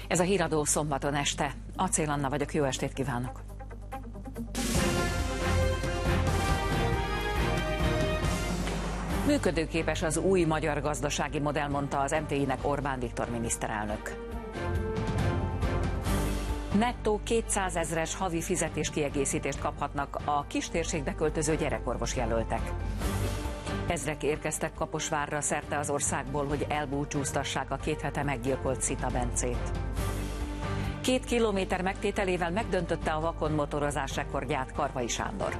Ez a híradó szombaton este. Acél Anna vagyok, jó estét kívánok! Működőképes az új magyar gazdasági modell, mondta az MTI-nek Orbán Viktor miniszterelnök. Nettó 200 000-es havi fizetéskiegészítést kaphatnak a kistérségbe költöző gyerekorvos jelöltek. Ezrek érkeztek Kaposvárra szerte az országból, hogy elbúcsúztassák a 2 hete meggyilkolt Szita Bencét. 2 kilométer megtételével megdöntötte a vakon motorozás rekordját Karvai Sándor.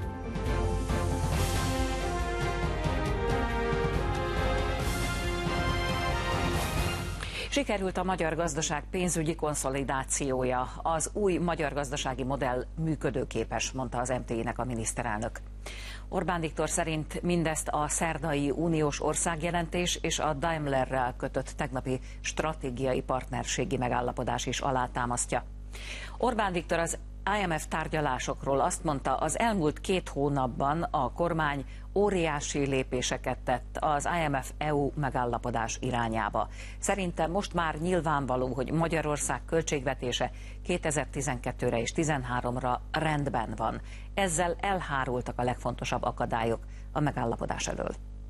Sikerült a magyar gazdaság pénzügyi konszolidációja. Az új magyar gazdasági modell működőképes, mondta az MTI-nek a miniszterelnök. Orbán Viktor szerint mindezt a szerdai uniós országjelentés és a Daimlerrel kötött tegnapi stratégiai partnerségi megállapodás is alátámasztja. Orbán Viktor az IMF tárgyalásokról azt mondta, az elmúlt 2 hónapban a kormány óriási lépéseket tett az IMF-EU megállapodás irányába. Szerintem most már nyilvánvaló, hogy Magyarország költségvetése 2012-re és 2013-ra rendben van. Ezzel elhárultak a legfontosabb akadályok a megállapodás elől.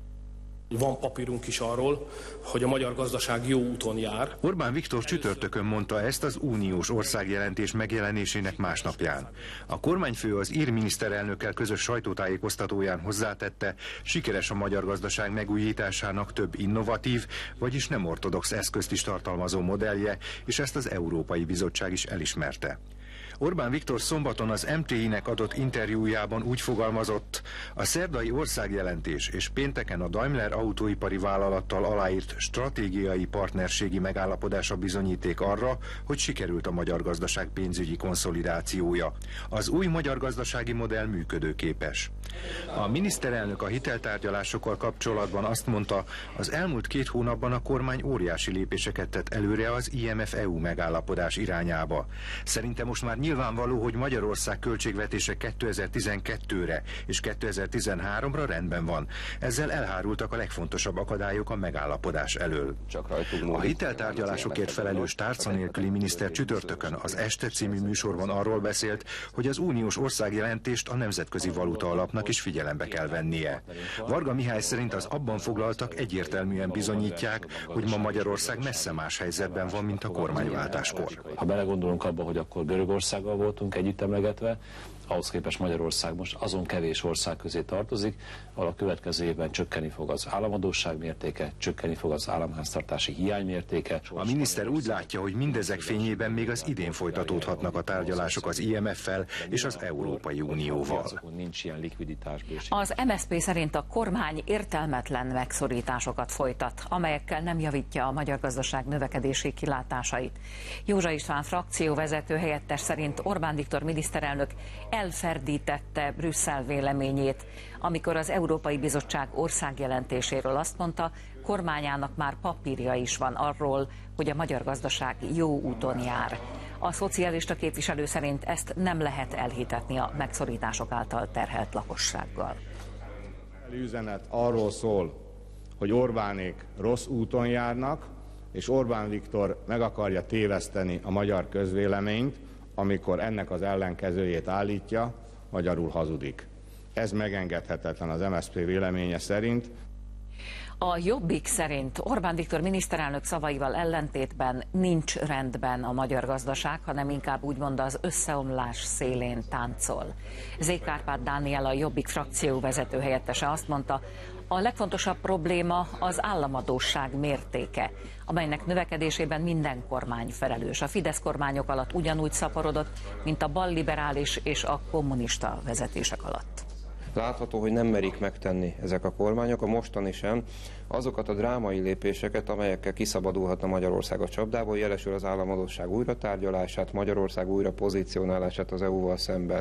Van papírunk is arról, hogy a magyar gazdaság jó úton jár. Orbán Viktor csütörtökön mondta ezt az uniós országjelentés megjelenésének másnapján. A kormányfő az ír miniszterelnökkel közös sajtótájékoztatóján hozzátette, sikeres a magyar gazdaság megújításának több innovatív, vagyis nem ortodox eszközt is tartalmazó modellje, és ezt az Európai Bizottság is elismerte. Orbán Viktor szombaton az MTI-nek adott interjújában úgy fogalmazott, a szerdai országjelentés és pénteken a Daimler autóipari vállalattal aláírt stratégiai partnerségi megállapodása bizonyíték arra, hogy sikerült a magyar gazdaság pénzügyi konszolidációja. Az új magyar gazdasági modell működőképes. A miniszterelnök a hiteltárgyalásokkal kapcsolatban azt mondta, az elmúlt 2 hónapban a kormány óriási lépéseket tett előre az IMF-EU megállapodás irányába. Szerintem most már nyilvánvaló, hogy Magyarország költségvetése 2012-re és 2013-ra rendben van. Ezzel elhárultak a legfontosabb akadályok a megállapodás elől. A hiteltárgyalásokért felelős tárca nélküli miniszter csütörtökön az Este című műsorban arról beszélt, hogy az uniós országjelentést a Nemzetközi Valuta Alapnak is figyelembe kell vennie. Varga Mihály szerint az abban foglaltak egyértelműen bizonyítják, hogy ma Magyarország messze más helyzetben van, mint a kormányváltáskor. Ha belegondolunk abba, hogy akkor Görögországgal voltunk együtt emlegetve, ahhoz képest Magyarország most azon kevés ország közé tartozik, ahol a következő évben csökkenni fog az államadósság mértéke, csökkenni fog az államháztartási hiány mértéke. A miniszter úgy látja, hogy mindezek fényében még az idén folytatódhatnak a tárgyalások az IMF-fel és az Európai Unióval. Nincs ilyen likviditás. Az MSZP szerint a kormány értelmetlen megszorításokat folytat, amelyekkel nem javítja a magyar gazdaság növekedési kilátásait. Józsa István frakcióvezető helyettes szerint Orbán Viktor miniszterelnök elferdítette Brüsszel véleményét, amikor az Európai Bizottság országjelentéséről azt mondta, kormányának már papírja is van arról, hogy a magyar gazdaság jó úton jár. A szocialista képviselő szerint ezt nem lehet elhitetni a megszorítások által terhelt lakossággal. A üzenet arról szól, hogy Orbánék rossz úton járnak, és Orbán Viktor meg akarja téveszteni a magyar közvéleményt, amikor ennek az ellenkezőjét állítja, magyarul hazudik. Ez megengedhetetlen az MSZP véleménye szerint. A Jobbik szerint Orbán Viktor miniszterelnök szavaival ellentétben nincs rendben a magyar gazdaság, hanem inkább úgymond az összeomlás szélén táncol. Zék Árpád Dániel, a Jobbik frakcióvezető helyettese azt mondta, a legfontosabb probléma az államadósság mértéke, amelynek növekedésében minden kormány felelős. A Fidesz kormányok alatt ugyanúgy szaporodott, mint a balliberális és a kommunista vezetések alatt. Látható, hogy nem merik megtenni ezek a kormányok, a mostani sem, azokat a drámai lépéseket, amelyekkel kiszabadulhatna Magyarország a csapdából, jelesül az államadósság újratárgyalását, Magyarország újra pozícionálását az EU-val szemben.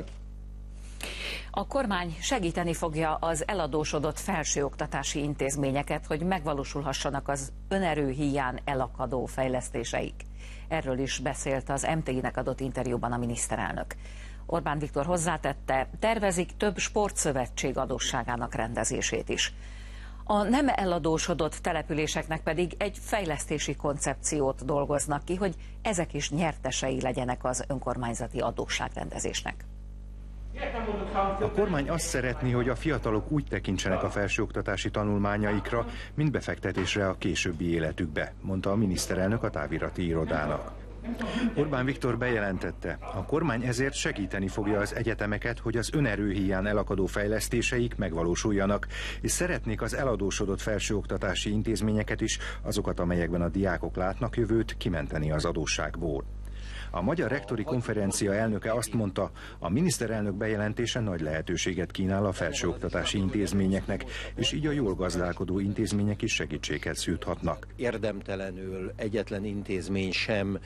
A kormány segíteni fogja az eladósodott felsőoktatási intézményeket, hogy megvalósulhassanak az önerő hiány elakadó fejlesztéseik. Erről is beszélt az MTI-nek adott interjúban a miniszterelnök. Orbán Viktor hozzátette, tervezik több sportszövetség adósságának rendezését is. A nem eladósodott településeknek pedig egy fejlesztési koncepciót dolgoznak ki, hogy ezek is nyertesei legyenek az önkormányzati adósságrendezésnek. A kormány azt szeretné, hogy a fiatalok úgy tekintsenek a felsőoktatási tanulmányaikra, mint befektetésre a későbbi életükbe, mondta a miniszterelnök a távirati irodának. Orbán Viktor bejelentette, a kormány ezért segíteni fogja az egyetemeket, hogy az önerő híján elakadó fejlesztéseik megvalósuljanak, és szeretnék az eladósodott felsőoktatási intézményeket is, azokat, amelyekben a diákok látnak jövőt, kimenteni az adósságból. A Magyar Rektori Konferencia elnöke azt mondta, a miniszterelnök bejelentése nagy lehetőséget kínál a felsőoktatási intézményeknek, és így a jól gazdálkodó intézmények is segítséget juthatnak. Érdemtelenül egyetlen intézmény sem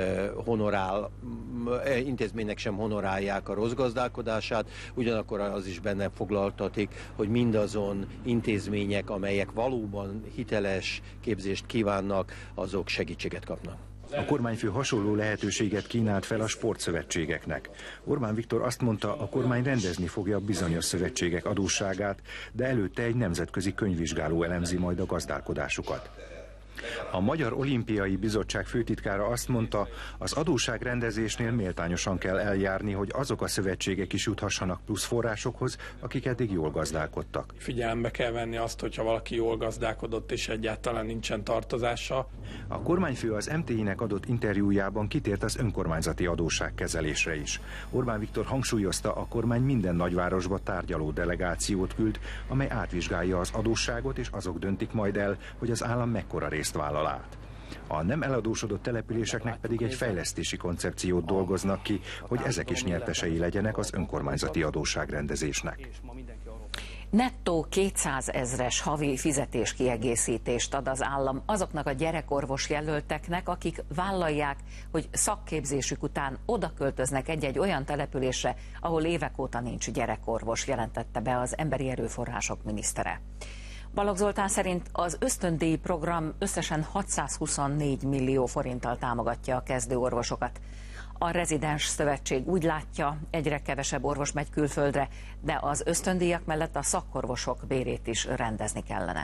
intézménynek sem honorálják a rossz gazdálkodását, ugyanakkor az is benne foglaltatik, hogy mindazon intézmények, amelyek valóban hiteles képzést kívánnak, azok segítséget kapnak. A kormányfő hasonló lehetőséget kínált fel a sportszövetségeknek. Orbán Viktor azt mondta, a kormány rendezni fogja bizonyos szövetségek adósságát, de előtte egy nemzetközi könyvvizsgáló elemzi majd a gazdálkodásukat. A Magyar Olimpiai Bizottság főtitkára azt mondta, az adósságrendezésnél méltányosan kell eljárni, hogy azok a szövetségek is juthassanak plusz forrásokhoz, akik eddig jól gazdálkodtak. Figyelembe kell venni azt, hogyha valaki jól gazdálkodott és egyáltalán nincsen tartozása. A kormányfő az MTI-nek adott interjújában kitért az önkormányzati adósságkezelésre is. Orbán Viktor hangsúlyozta, a kormány minden nagyvárosba tárgyaló delegációt küld, amely átvizsgálja az adósságot, és azok döntik majd el, hogy az állam mekkora részt vállal át. A nem eladósodott településeknek pedig egy fejlesztési koncepciót dolgoznak ki, hogy ezek is nyertesei legyenek az önkormányzati adósságrendezésnek. Nettó 200 000-es havi fizetéskiegészítést ad az állam azoknak a gyerekorvos jelölteknek, akik vállalják, hogy szakképzésük után oda költöznek egy-egy olyan településre, ahol évek óta nincs gyerekorvos, jelentette be az Emberi Erőforrások minisztere. Balogh Zoltán szerint az ösztöndíj program összesen 624 millió forinttal támogatja a kezdőorvosokat. A Rezidens Szövetség úgy látja, egyre kevesebb orvos megy külföldre, de az ösztöndíjak mellett a szakorvosok bérét is rendezni kellene.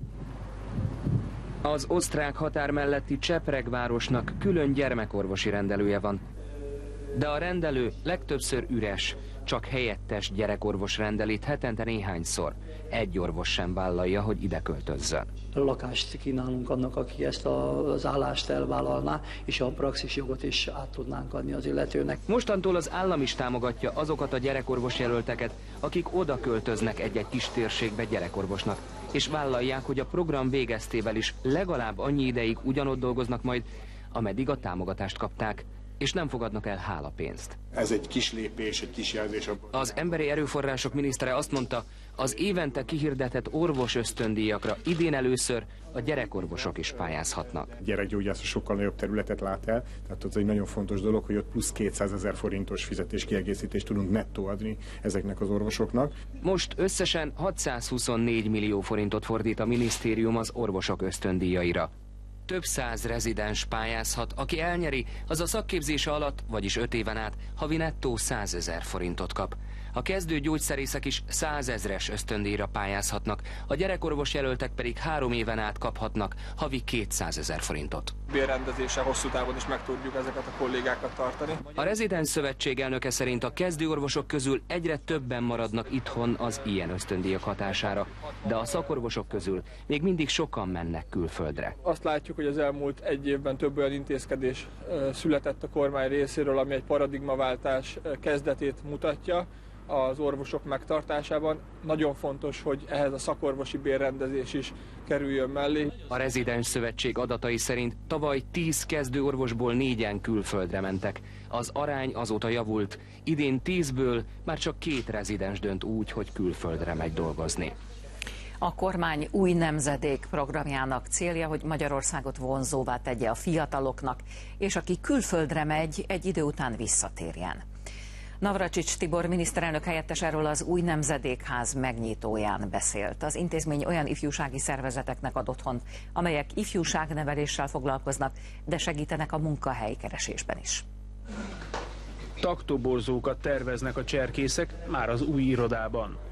Az osztrák határ melletti Csepreg-városnak külön gyermekorvosi rendelője van. De a rendelő legtöbbször üres, csak helyettes gyerekorvos rendel itt hetente néhányszor. Egy orvos sem vállalja, hogy ide költözzön. Lakást kínálunk annak, aki ezt az állást elvállalná, és a praxisjogot is át tudnánk adni az illetőnek. Mostantól az állam is támogatja azokat a gyerekorvos jelölteket, akik oda költöznek egy-egy kis térségbe gyerekorvosnak, és vállalják, hogy a program végeztével is legalább annyi ideig ugyanott dolgoznak majd, ameddig a támogatást kapták, és nem fogadnak el hálapénzt. Ez egy kis lépés, egy kis jelzés. Az Emberi Erőforrások minisztere azt mondta, az évente kihirdetett orvos ösztöndíjakra idén először a gyerekorvosok is pályázhatnak. A gyerekgyógyászat sokkal nagyobb területet lát el, tehát az egy nagyon fontos dolog, hogy ott plusz 200 000 forintos fizetéskiegészítést tudunk nettó adni ezeknek az orvosoknak. Most összesen 624 millió forintot fordít a minisztérium az orvosok ösztöndíjaira. Több száz rezidens pályázhat, aki elnyeri, az a szakképzése alatt, vagyis 5 éven át havi nettó 100 000 forintot kap. A kezdő gyógyszerészek is 100 000-es ösztöndíjra pályázhatnak, a gyerekorvos jelöltek pedig 3 éven át kaphatnak havi 200 000 forintot. Bérrendezéssel hosszú távon is meg tudjuk ezeket a kollégákat tartani. A Rezidens Szövetség elnöke szerint a kezdőorvosok közül egyre többen maradnak itthon az ilyen ösztöndíjak hatására, de a szakorvosok közül még mindig sokan mennek külföldre. Azt látjuk, hogy az elmúlt egy évben több olyan intézkedés született a kormány részéről, ami egy paradigmaváltás kezdetét mutatja az orvosok megtartásában. Nagyon fontos, hogy ehhez a szakorvosi bérrendezés is kerüljön mellé. A Rezidens Szövetség adatai szerint tavaly 10 kezdőorvosból 4-en külföldre mentek. Az arány azóta javult. Idén 10-ből már csak 2 rezidens dönt úgy, hogy külföldre megy dolgozni. A kormány új nemzedék programjának célja, hogy Magyarországot vonzóvá tegye a fiataloknak, és aki külföldre megy, egy idő után visszatérjen. Navracsics Tibor miniszterelnök helyettes erről az új nemzedékház megnyitóján beszélt. Az intézmény olyan ifjúsági szervezeteknek ad otthont, amelyek ifjúságneveléssel foglalkoznak, de segítenek a munkahelykeresésben is. Taktoborzókat terveznek a cserkészek már az új irodában.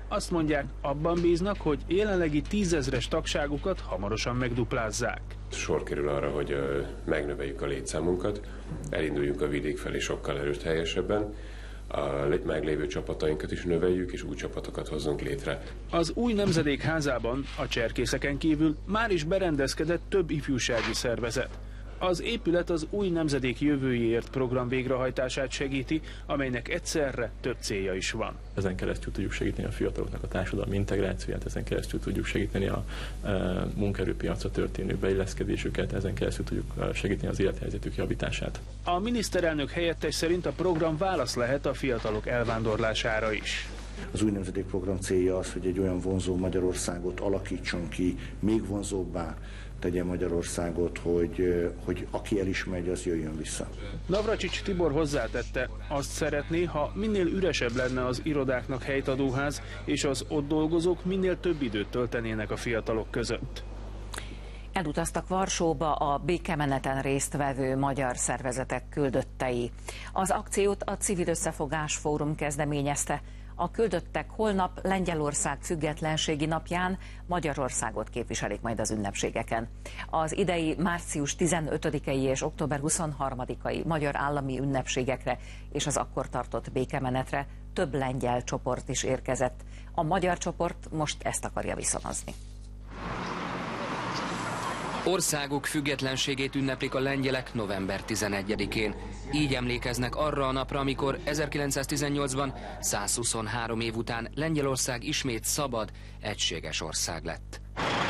Azt mondják, abban bíznak, hogy jelenlegi 10 000-es tagságukat hamarosan megduplázzák. Sor kerül arra, hogy megnöveljük a létszámunkat, elinduljunk a vidék felé sokkal erőteljesebben, a meglévő csapatainkat is növeljük, és új csapatokat hozzunk létre. Az új nemzedék házában a cserkészeken kívül már is berendezkedett több ifjúsági szervezet. Az épület az új nemzedék jövőjéért program végrehajtását segíti, amelynek egyszerre több célja is van. Ezen keresztül tudjuk segíteni a fiataloknak a társadalmi integrációját, ezen keresztül tudjuk segíteni a munkaerőpiacra történő beilleszkedésüket, ezen keresztül tudjuk segíteni az élethelyzetük javítását. A miniszterelnök helyettes szerint a program válasz lehet a fiatalok elvándorlására is. Az új nemzedék program célja az, hogy egy olyan vonzó Magyarországot alakítson ki, még vonzóbbá tegye Magyarországot, hogy aki el is megy, az jöjjön vissza. Navracsics Tibor hozzátette, azt szeretné, ha minél üresebb lenne az irodáknak helytadóház, és az ott dolgozók minél több időt töltenének a fiatalok között. Elutaztak Varsóba a békemeneten résztvevő magyar szervezetek küldöttei. Az akciót a Civil Összefogás Fórum kezdeményezte. A küldöttek holnap Lengyelország függetlenségi napján Magyarországot képviselik majd az ünnepségeken. Az idei március 15-i és október 23-ai magyar állami ünnepségekre és az akkor tartott békemenetre több lengyel csoport is érkezett. A magyar csoport most ezt akarja viszonozni. Országuk függetlenségét ünneplik a lengyelek november 11-én. Így emlékeznek arra a napra, amikor 1918-ban, 123 év után Lengyelország ismét szabad, egységes ország lett.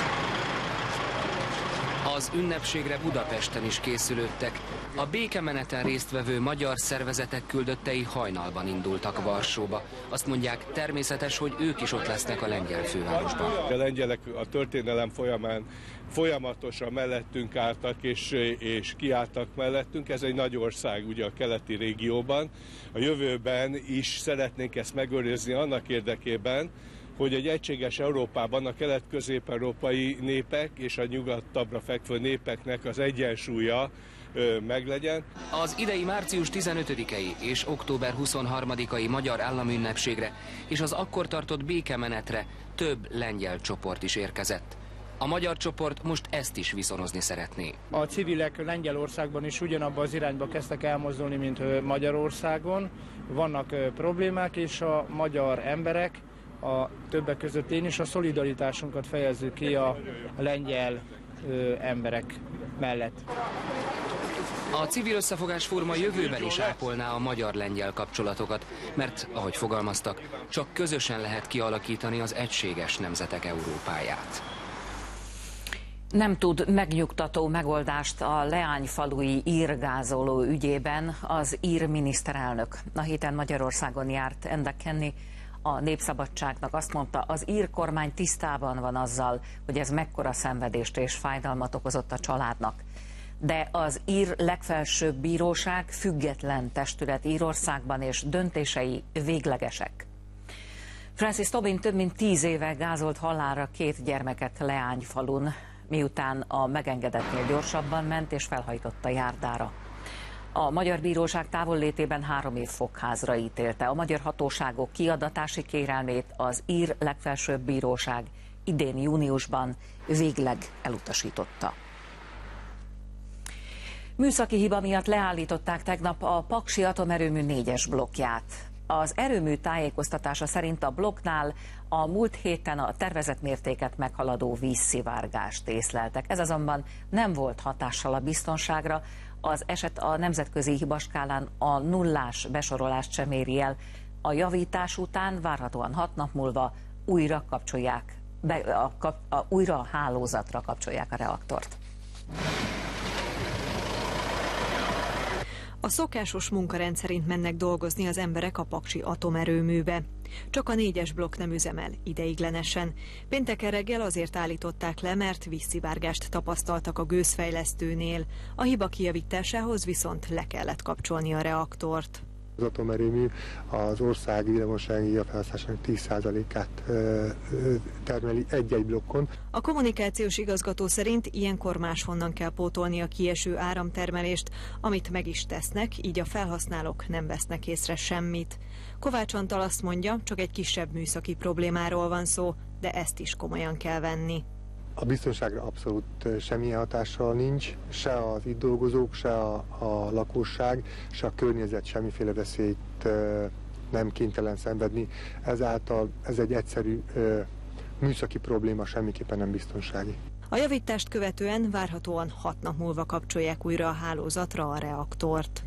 Az ünnepségre Budapesten is készülődtek. A békemeneten résztvevő magyar szervezetek küldöttei hajnalban indultak Varsóba. Azt mondják, természetes, hogy ők is ott lesznek a lengyel fővárosban. A lengyelek a történelem folyamán folyamatosan mellettünk álltak és kiálltak mellettünk. Ez egy nagy ország ugye a keleti régióban. A jövőben is szeretnénk ezt megőrizni annak érdekében, hogy egy egységes Európában a kelet-közép-európai népek és a nyugatabbra fekvő népeknek az egyensúlya meglegyen. Az idei március 15-i és október 23-ai magyar államünnepségre és az akkor tartott békemenetre több lengyel csoport is érkezett. A magyar csoport most ezt is viszonozni szeretné. A civilek Lengyelországban is ugyanabba az irányba kezdtek elmozdulni, mint Magyarországon. Vannak problémák, és a magyar emberek, a többek között én is a szolidaritásunkat fejezzük ki a lengyel emberek mellett. A Civil Összefogás Fórum a jövőben is ápolná a magyar-lengyel kapcsolatokat, mert, ahogy fogalmaztak, csak közösen lehet kialakítani az egységes nemzetek Európáját. Nem tud megnyugtató megoldást a leányfalui írgázoló ügyében az ír miniszterelnök. A héten Magyarországon járt Enda Kenny, a Népszabadságnak azt mondta, az ír kormány tisztában van azzal, hogy ez mekkora szenvedést és fájdalmat okozott a családnak. De az ír legfelsőbb bíróság független testület Írországban, és döntései véglegesek. Francis Tobin több mint 10 éve gázolt halálra 2 gyermeket Leányfalun, miután a megengedettnél gyorsabban ment és felhajtott a járdára. A magyar bíróság távollétében 3 év fogházra ítélte. A magyar hatóságok kiadatási kérelmét az ír legfelsőbb bíróság idén júniusban végleg elutasította. Műszaki hiba miatt leállították tegnap a Paksi atomerőmű 4-es blokkját. Az erőmű tájékoztatása szerint a blokknál a múlt héten a tervezett mértéket meghaladó vízszivárgást észleltek. Ez azonban nem volt hatással a biztonságra. Az eset a nemzetközi hibaskálán a 0 besorolást sem éri el. A javítás után várhatóan 6 nap múlva újra kapcsolják, újra a hálózatra kapcsolják a reaktort. A szokásos munkarendszerint mennek dolgozni az emberek a Paksi atomerőműbe. Csak a 4-es blokk nem üzemel ideiglenesen. Pénteken reggel azért állították le, mert vízszivárgást tapasztaltak a gőzfejlesztőnél. A hiba kijavításához viszont le kellett kapcsolni a reaktort. Az atomerőmű az ország villamosenergia felhasználásának 10%-át termeli egy-egy blokkon. A kommunikációs igazgató szerint ilyenkor máshonnan kell pótolni a kieső áramtermelést, amit meg is tesznek, így a felhasználók nem vesznek észre semmit. Kovács Antal azt mondja, csak egy kisebb műszaki problémáról van szó, de ezt is komolyan kell venni. A biztonságra abszolút semmilyen hatással nincs, se az itt dolgozók, se a lakosság, se a környezet semmiféle veszélyt nem kénytelen szenvedni. Ezáltal ez egy egyszerű műszaki probléma, semmiképpen nem biztonsági. A javítást követően várhatóan 6 nap múlva kapcsolják újra a hálózatra a reaktort.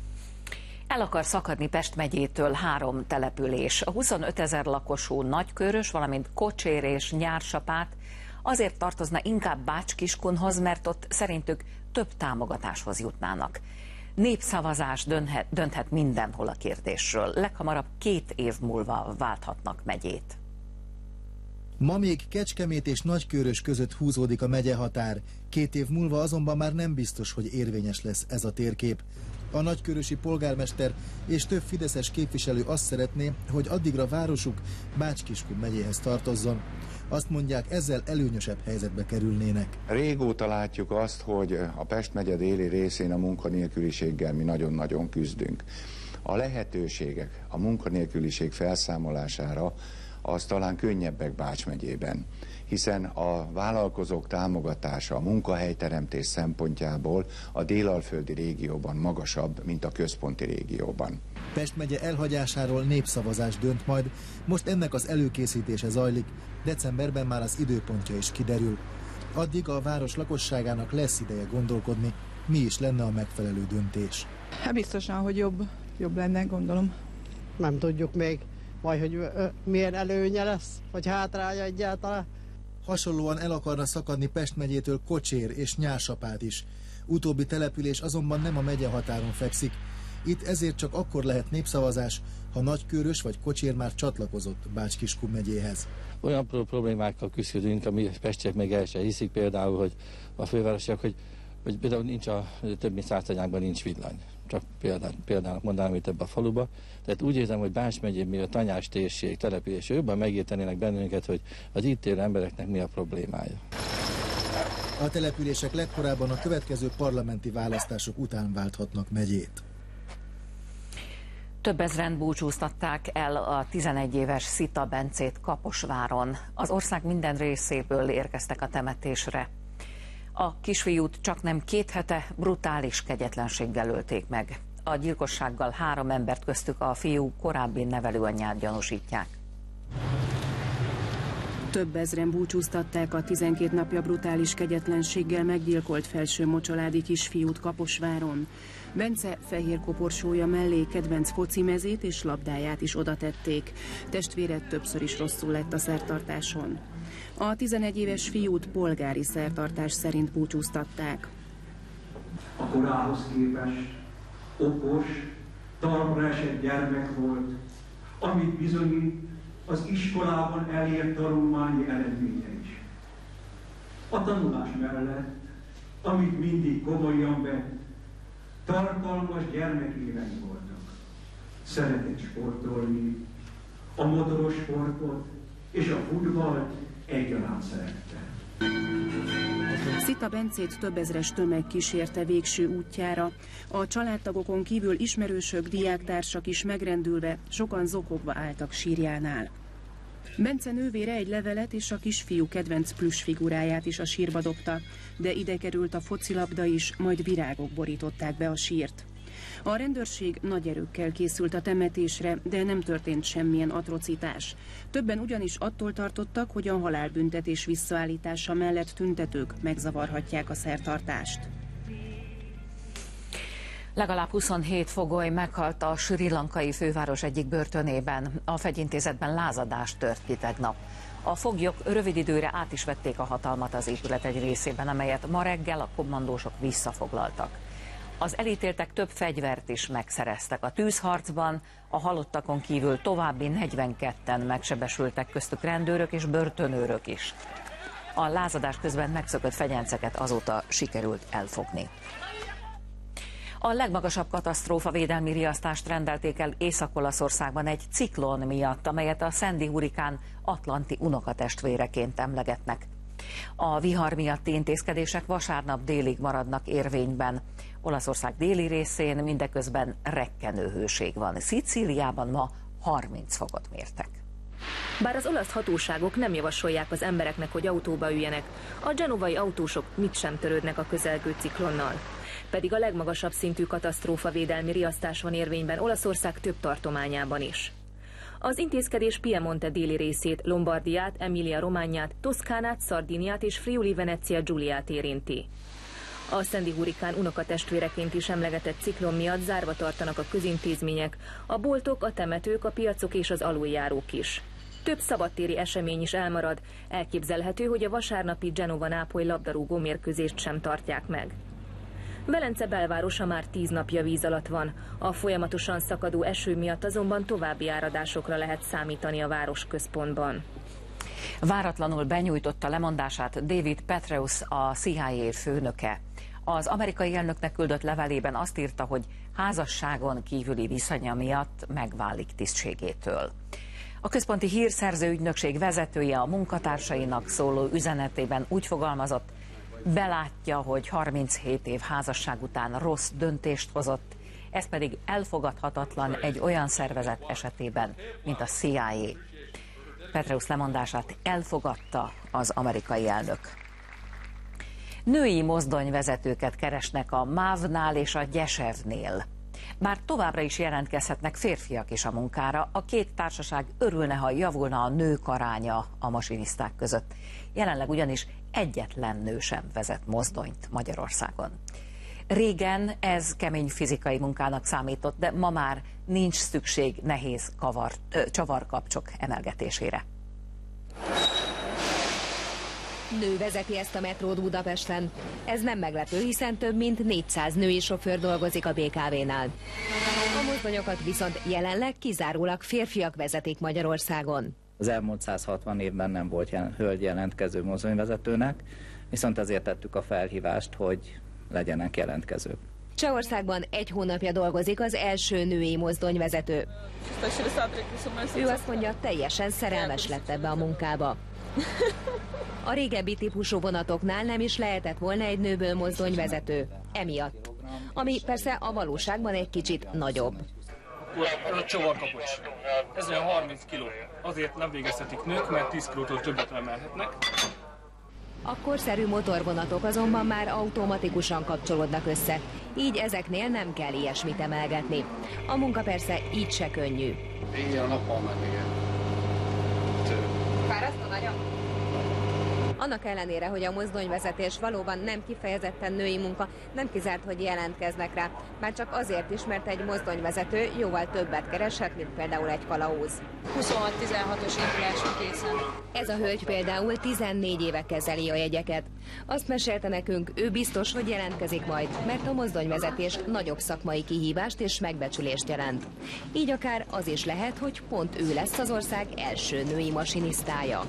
El akar szakadni Pest megyétől 3 település. A 25 000 lakosú Nagykőrös, valamint Kocsér és Nyársapát azért tartozna inkább Bács-Kiskunhoz, mert ott szerintük több támogatáshoz jutnának. Népszavazás dönthet mindenhol a kérdésről. Leghamarabb 2 év múlva válthatnak megyét. Ma még Kecskemét és Nagykőrös között húzódik a megyehatár. 2 év múlva azonban már nem biztos, hogy érvényes lesz ez a térkép. A nagykőrösi polgármester és több fideszes képviselő azt szeretné, hogy addigra városuk Bács-Kiskun megyéhez tartozzon. Azt mondják, ezzel előnyösebb helyzetbe kerülnének. Régóta látjuk azt, hogy a Pest megye déli részén a munkanélküliséggel mi nagyon-nagyon küzdünk. A lehetőségek a munkanélküliség felszámolására az talán könnyebbek Bács megyében, hiszen a vállalkozók támogatása a munkahelyteremtés szempontjából a délalföldi régióban magasabb, mint a központi régióban. Pest megye elhagyásáról népszavazás dönt majd, most ennek az előkészítése zajlik, decemberben már az időpontja is kiderül. Addig a város lakosságának lesz ideje gondolkodni, mi is lenne a megfelelő döntés. Hát biztosan, hogy jobb lenne, gondolom. Nem tudjuk még, majd hogy milyen előnye lesz, vagy hátránya egyáltalán. Hasonlóan el akarna szakadni Pest megyétől Kocsér és Nyársapát is. Utóbbi település azonban nem a megye határon fekszik. Itt ezért csak akkor lehet népszavazás, ha Nagykőrös vagy Kocsér már csatlakozott Bács-Kiskun megyéhez. Olyan problémákkal küzdünk, ami pestiek még el sem hiszik, például, hogy a fővárosiak, hogy például nincs több mint 100 anyákban nincs villany. Csak például mondanám itt ebbe a faluba. Tehát úgy érzem, hogy Bács megyén, mi a Tanyás térség települése jobban megértenének bennünket, hogy az itt élő embereknek mi a problémája. A települések legkorábban a következő parlamenti választások után válthatnak megyét. Több ezren búcsúztatták el a 11 éves Szita Bencét Kaposváron. Az ország minden részéből érkeztek a temetésre. A kisfiút csaknem 2 hete brutális kegyetlenséggel ölték meg. A gyilkossággal 3 embert, köztük a fiú korábbi nevelőanyját gyanúsítják. Több ezren búcsúztatták a 12 napja brutális kegyetlenséggel meggyilkolt Felső Mocsoládi kisfiút Kaposváron. Bence fehér koporsója mellé kedvenc focimezét és labdáját is odatették. Testvére többször is rosszul lett a szertartáson. A 11 éves fiút polgári szertartás szerint búcsúztatták. A korához képest okos, talpra esett gyermek volt, amit bizonyít az iskolában elért tanulmányi eredménye is. A tanulás mellett, amit mindig komolyan vett, tartalmas gyermekévei voltak. Szeretett sportolni, a motoros sportot és a futballt egyaránt szerette. Szita Bencét több ezres tömeg kísérte végső útjára. A családtagokon kívül ismerősök, diáktársak is megrendülve, sokan zokogva álltak sírjánál. Bence nővére egy levelet és a kisfiú kedvenc plüss figuráját is a sírba dobta, de ide került a focilabda is, majd virágok borították be a sírt. A rendőrség nagy erőkkel készült a temetésre, de nem történt semmilyen atrocitás. Többen ugyanis attól tartottak, hogy a halálbüntetés visszaállítása mellett tüntetők megzavarhatják a szertartást. Legalább 27 fogoly meghalt a sri lankai főváros egyik börtönében. A fegyintézetben lázadás tört ki tegnap. A foglyok rövid időre át is vették a hatalmat az épület egy részében, amelyet ma reggel a kommandósok visszafoglaltak. Az elítéltek több fegyvert is megszereztek. A tűzharcban a halottakon kívül további 42-en megsebesültek, köztük rendőrök és börtönőrök is. A lázadás közben megszökött fegyenceket azóta sikerült elfogni. A legmagasabb katasztrófavédelmi riasztást rendelték el Észak-Olaszországban egy ciklon miatt, amelyet a Sandy hurrikán atlanti unokatestvéreként emlegetnek. A vihar miatti intézkedések vasárnap délig maradnak érvényben. Olaszország déli részén mindeközben rekkenő hőség van. Szicíliában ma 30 fokot mértek. Bár az olasz hatóságok nem javasolják az embereknek, hogy autóba üljenek, a genovai autósok mit sem törődnek a közelgő ciklonnal. Pedig a legmagasabb szintű katasztrófavédelmi riasztás van érvényben Olaszország több tartományában is. Az intézkedés Piemonte déli részét, Lombardiát, Emilia-Romagnát, Toszkánát, Szardíniát és Friuli-Venezia Giuliát érinti. A Sandy hurrikán unokatestvéreként is emlegetett ciklon miatt zárva tartanak a közintézmények, a boltok, a temetők, a piacok és az aluljárók is. Több szabadtéri esemény is elmarad, elképzelhető, hogy a vasárnapi Genova-Nápoly labdarúgó mérkőzést sem tartják meg. Velence belvárosa már 10 napja víz alatt van, a folyamatosan szakadó eső miatt azonban további áradásokra lehet számítani a városközpontban. Váratlanul benyújtotta lemondását David Petraeus, a CIA főnöke. Az amerikai elnöknek küldött levelében azt írta, hogy házasságon kívüli viszonya miatt megválik tisztségétől. A központi hírszerző ügynökség vezetője a munkatársainak szóló üzenetében úgy fogalmazott, belátja, hogy 37 év házasság után rossz döntést hozott, ez pedig elfogadhatatlan egy olyan szervezet esetében, mint a CIA. Petraeus lemondását elfogadta az amerikai elnök. Női mozdonyvezetőket keresnek a MÁV-nál és a Gyesevnél. Bár továbbra is jelentkezhetnek férfiak is a munkára, a két társaság örülne, ha javulna a nők aránya a masiniszták között. Jelenleg ugyanis egyetlen nő sem vezet mozdonyt Magyarországon. Régen ez kemény fizikai munkának számított, de ma már nincs szükség nehéz csavarkapcsok emelgetésére. Nő vezeti ezt a metrót Budapesten. Ez nem meglepő, hiszen több mint 400 női sofőr dolgozik a BKV-nál. A mozdonyokat viszont jelenleg kizárólag férfiak vezetik Magyarországon. Az elmúlt 160 évben nem volt hölgy jelentkező mozdonyvezetőnek, viszont ezért tettük a felhívást, hogy legyenek jelentkezők. Csehországban 1 hónapja dolgozik az első női mozdonyvezető. Ő azt mondja, teljesen szerelmes lett ebbe a munkába. A régebbi típusú vonatoknál nem is lehetett volna egy nőből mozdonyvezető, emiatt. Ami persze a valóságban egy kicsit nagyobb. Ez a csavarkapocs. Ez olyan 30 kg. Azért nem végezhetik nők, mert 10 kilótól többet emelhetnek. A korszerű motorvonatok azonban már automatikusan kapcsolódnak össze, így ezeknél nem kell ilyesmit emelgetni. A munka persze így se könnyű. Éjjel a nappal menni. Fárasztó nagyon? Annak ellenére, hogy a mozdonyvezetés valóban nem kifejezetten női munka, nem kizárt, hogy jelentkeznek rá. Már csak azért is, mert egy mozdonyvezető jóval többet kereshet, mint például egy kalauz. 26-16-os indulású készen. Ez a hölgy például 14 éve kezeli a jegyeket. Azt mesélte nekünk, ő biztos, hogy jelentkezik majd, mert a mozdonyvezetés nagyobb szakmai kihívást és megbecsülést jelent. Így akár az is lehet, hogy pont ő lesz az ország első női masinisztája.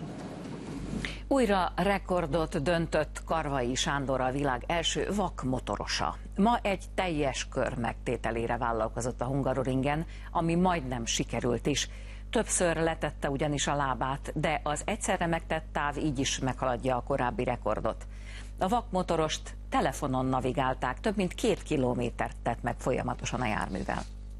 Újra rekordot döntött Karvai Sándor, a világ első vakmotorosa. Ma egy teljes kör megtételére vállalkozott a Hungaroringen, ami majdnem sikerült is. Többször letette ugyanis a lábát, de az egyszerre megtett táv így is meghaladja a korábbi rekordot. A vakmotorost telefonon navigálták, több mint 2 kilométert tett meg folyamatosan a járművel.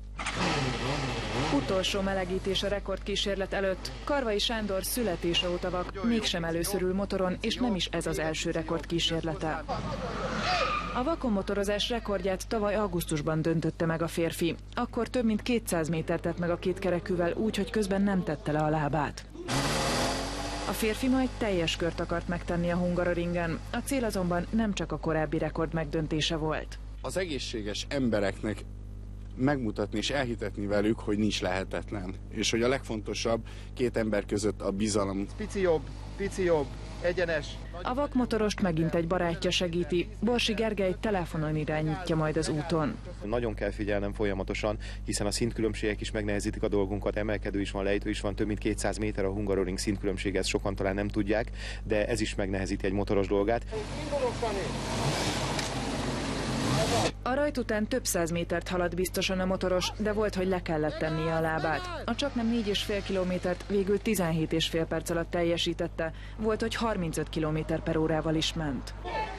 Utolsó melegítés a rekordkísérlet előtt. Karvai Sándor születése óta vak, mégsem először ül motoron, és nem is ez az első rekordkísérlete. A vakonmotorozás rekordját tavaly augusztusban döntötte meg a férfi. Akkor több mint 200 métert tett meg a kétkerekűvel úgy, hogy közben nem tette le a lábát. A férfi ma egy teljes kört akart megtenni a Hungaroringen. A cél azonban nem csak a korábbi rekord megdöntése volt. Az egészséges embereknek megmutatni és elhitetni velük, hogy nincs lehetetlen. És hogy a legfontosabb 2 ember között a bizalom. Pici jobb, egyenes. A vakmotorost megint egy barátja segíti. Borsi Gergely telefonon irányítja majd az úton. Nagyon kell figyelnem folyamatosan, hiszen a szintkülönbségek is megnehezítik a dolgunkat, emelkedő is van, lejtő is van, több mint 200 méter a Hungaroring szintkülönbség, ezt sokan talán nem tudják, de ez is megnehezíti egy motoros dolgát. A rajt után több 100 métert haladt biztosan a motoros, de volt, hogy le kellett tennie a lábát. A csaknem 4,5 kilométert végül 17,5 perc alatt teljesítette, volt, hogy 35 km/órával is ment.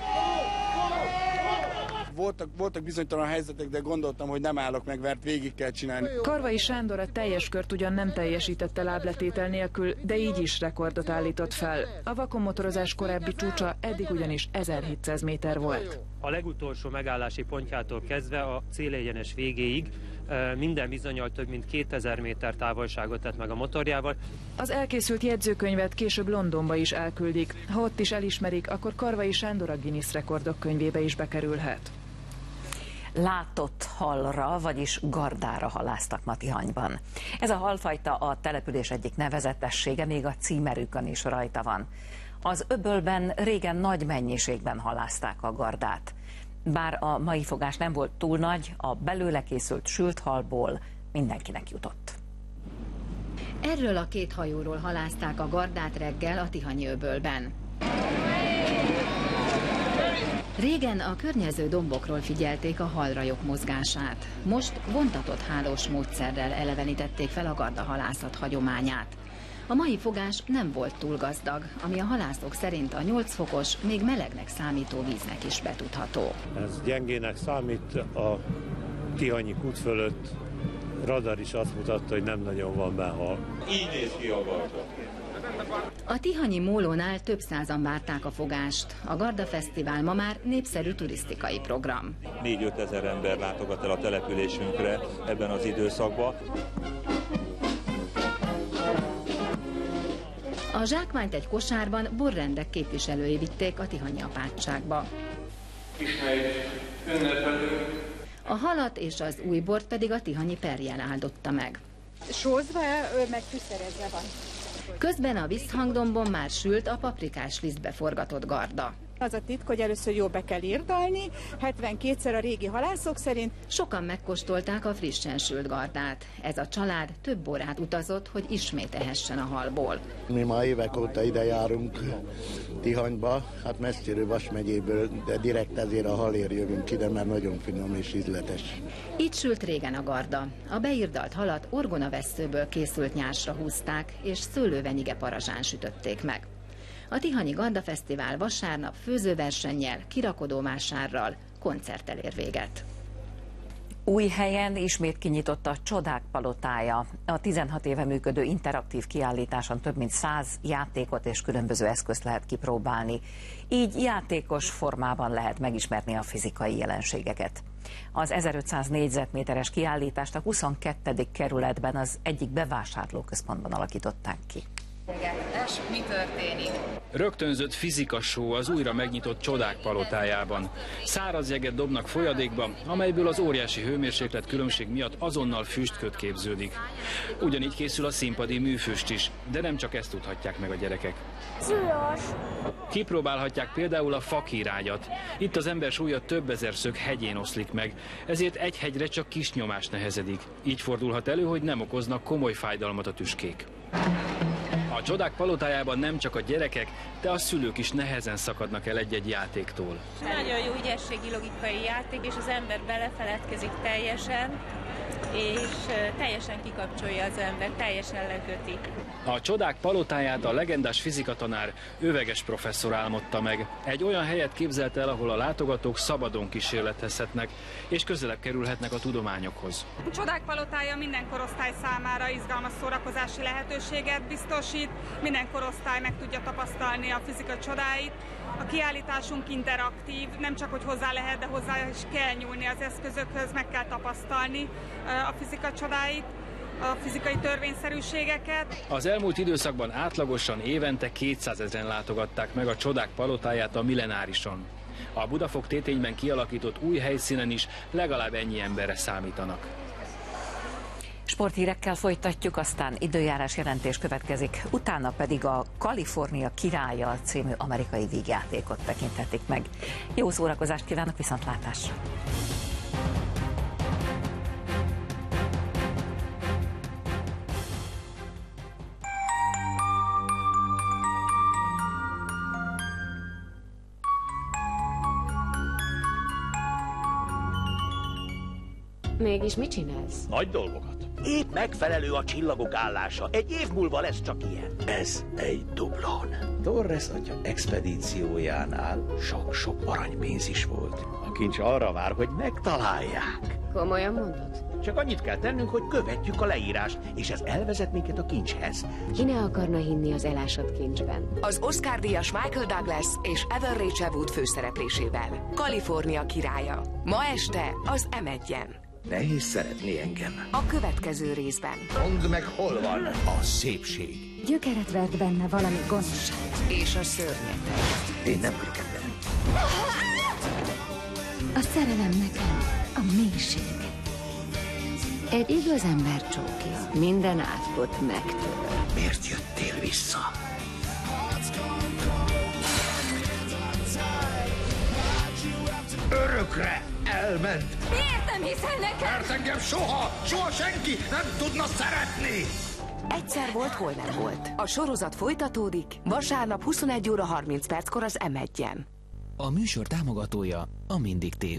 Voltak bizonytalan helyzetek, de gondoltam, hogy nem állok meg, mert végig kell csinálni. Karvai Sándor a teljes kört ugyan nem teljesítette lábletétel nélkül, de így is rekordot állított fel. A vakonmotorozás korábbi csúcsa eddig ugyanis 1700 méter volt. A legutolsó megállási pontjától kezdve a célegyenes végéig minden bizonnyal több mint 2000 méter távolságot tett meg a motorjával. Az elkészült jegyzőkönyvet később Londonba is elküldik. Ha ott is elismerik, akkor Karvai Sándor a Guinness rekordok könyvébe is bekerülhet. Látott halra, vagyis gardára halásztak ma Tihanyban. Ez a halfajta a település egyik nevezetessége, még a címerükön is rajta van. Az öbölben régen nagy mennyiségben halázták a gardát. Bár a mai fogás nem volt túl nagy, a belőle készült sült halból mindenkinek jutott. Erről a két hajóról halázták a gardát reggel a Tihanyi öbölben. Régen a környező dombokról figyelték a halrajok mozgását. Most bontatott hálós módszerrel elevenítették fel a gardahalászat hagyományát. A mai fogás nem volt túl gazdag, ami a halászok szerint a 8 fokos, még melegnek számító víznek is betudható. Ez gyengének számít, a Tihanyi kút fölött radar is azt mutatta, hogy nem nagyon van benne hal. Így néz ki a garda. A Tihanyi mólónál több százan várták a fogást. A Garda Fesztivál ma már népszerű turisztikai program. 4-5 ezer ember látogat el a településünkre ebben az időszakban. A zsákmányt egy kosárban borrendek képviselői vitték a tihanyi apátságba. A halat és az új bort pedig a tihanyi perjel áldotta meg. Sózva, meg fűszerezve van. Közben a visszhangdombon már sült a paprikás lisztbe forgatott garda. Az a titka, hogy először jól be kell irdalni, 72-szer a régi halászok szerint. Sokan megkóstolták a frissen sült gardát. Ez a család több órát utazott, hogy ismét ehessen a halból. Mi ma évek óta ide járunk Tihanyba, hát messziről Vas megyéből, de direkt ezért a halért jövünk ide, mert nagyon finom és ízletes. Itt sült régen a garda. A beirdalt halat orgonavesszőből készült nyásra húzták, és szőlővenyige parazsán sütötték meg. A Tihanyi Garda Fesztivál vasárnap főzőversennyel, kirakodóvásárral, koncerttel ér véget. Újhelyen ismét kinyitott a Csodák palotája. A 16 éve működő interaktív kiállításon több mint 100 játékot és különböző eszközt lehet kipróbálni. Így játékos formában lehet megismerni a fizikai jelenségeket. Az 1500 négyzetméteres kiállítást a 22. kerületben az egyik bevásárlóközpontban alakították ki. Mi történik? Rögtönzött fizikashow az újra megnyitott Csodák palotájában. Száraz jeget dobnak folyadékba, amelyből az óriási hőmérséklet különbség miatt azonnal füstköd képződik. Ugyanígy készül a színpadi műfüst is, de nem csak ezt tudhatják meg a gyerekek. Súlyos! Kipróbálhatják például a fakirályat. Itt az ember súlya több ezer szög hegyén oszlik meg, ezért egy hegyre csak kis nyomás nehezedik. Így fordulhat elő, hogy nem okoznak komoly fájdalmat a tüskék. A Csodák palotájában nem csak a gyerekek, de a szülők is nehezen szakadnak el egy-egy játéktól. Nagyon jó ügyességi logikai játék, és az ember belefeledkezik teljesen, és teljesen kikapcsolja az ember, teljesen leköti. A Csodák palotáját a legendás fizikatanár, Öveges professzor álmodta meg. Egy olyan helyet képzelt el, ahol a látogatók szabadon kísérletezhetnek, és közelebb kerülhetnek a tudományokhoz. A Csodák palotája minden korosztály számára izgalmas szórakozási lehetőséget biztosít, minden korosztály meg tudja tapasztalni a fizika csodáit. A kiállításunk interaktív, nem csak hogy hozzá lehet, de hozzá is kell nyúlni az eszközökhöz, meg kell tapasztalni a fizika csodáit, a fizikai törvényszerűségeket. Az elmúlt időszakban átlagosan évente 200 000-en látogatták meg a Csodák palotáját a Millenárison. A Budafok Tétényben kialakított új helyszínen is legalább ennyi emberre számítanak. Sporthírekkel folytatjuk, aztán időjárás jelentés következik, utána pedig a Kalifornia királya című amerikai vígjátékot tekinthetik meg. Jó szórakozást kívánok, viszontlátásra! Mégis mit csinálsz? Nagy dolgokat. Épp megfelelő a csillagok állása. Egy év múlva lesz csak ilyen. Ez egy dublon. Torres atya expedíciójánál sok-sok aranypénz is volt. A kincs arra vár, hogy megtalálják. Komolyan mondod? Csak annyit kell tennünk, hogy követjük a leírást, és ez elvezet minket a kincshez. Ki ne akarna hinni az elásott kincsben? Az Oscar-díjas Michael Douglas és Evan Rachel Wood főszereplésével. Kalifornia királya. Ma este az M1-en. Nehéz szeretni engem. A következő részben. Mondd meg, hol van a szépség. Gyökeret vert benne valami gonoszság. És a szörnyetek. Én nem vagyok ember. A szerelem nekem a mélység. Egy igaz ember csókja minden átkot megtör. Miért jöttél vissza? Örökre elment. Miért nem hiszel nekem? Mert engem soha senki nem tudna szeretni. Egyszer volt, hol nem volt. A sorozat folytatódik, vasárnap 21 óra 30 perckor az M1-en. A műsor támogatója a Mindig TV.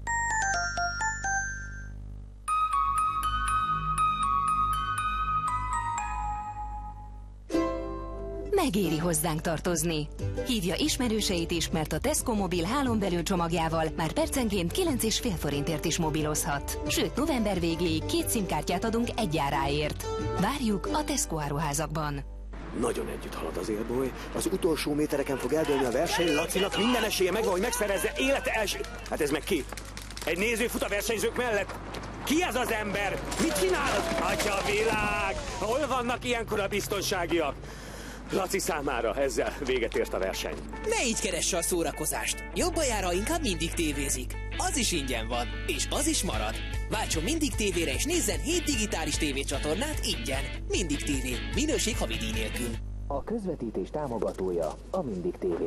Megéri hozzánk tartozni. Hívja ismerőseit is, mert a Tesco mobil hálón belül csomagjával már percenként 9,5 forintért is mobilozhat. Sőt, november végéig 2 SIM-kártyát adunk egy áráért. Várjuk a Tesco áruházakban. Nagyon együtt halad az élboly. Az utolsó métereken fog eldőlni a verseny. Lacinak minden esélye megvan, hogy megszerezze élete első... Hát ez meg ki? Egy néző fut a versenyzők mellett? Ki ez az ember? Mit csinál? Atya világ! Hol vannak ilyenkor a biztonságiak? Laci számára ezzel véget ért a verseny. Ne így keresse a szórakozást. Jobban jár, ha inkább Mindig tévézik. Az is ingyen van, és az is marad. Váltson Mindig tévére és nézzen 7 digitális tévécsatornát ingyen. Mindig tévé. Minőség havidíj nélkül. A közvetítés támogatója a Mindig TV.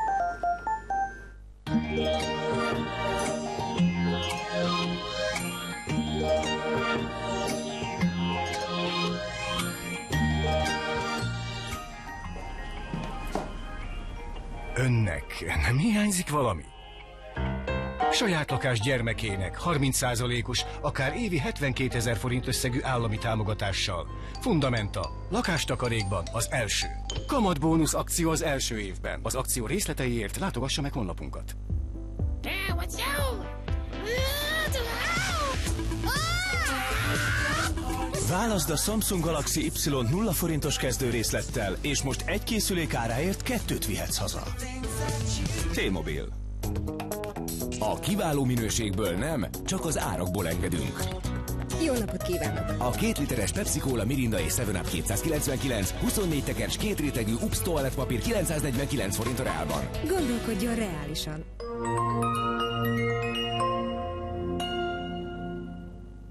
Önnek nem hiányzik valami? Saját lakás gyermekének 30%-os, akár évi 72 000 forint összegű állami támogatással. Fundamenta. Lakástakarékban az első. Kamatbónusz akció az első évben. Az akció részleteiért látogassa meg honlapunkat. Válaszd a Samsung Galaxy Y 0 forintos kezdőrészlettel, és most egy készülék áráért 2-t vihetsz haza. T-Mobile. A kiváló minőségből nem, csak az árakból engedünk. Jó napot kívánok! A 2 literes Pepsi Cola, Mirinda és 7-Up 299, 24 tekercs 2 rétegű UPS toalettpapír 949 forint a reálban. Gondolkodjon reálisan.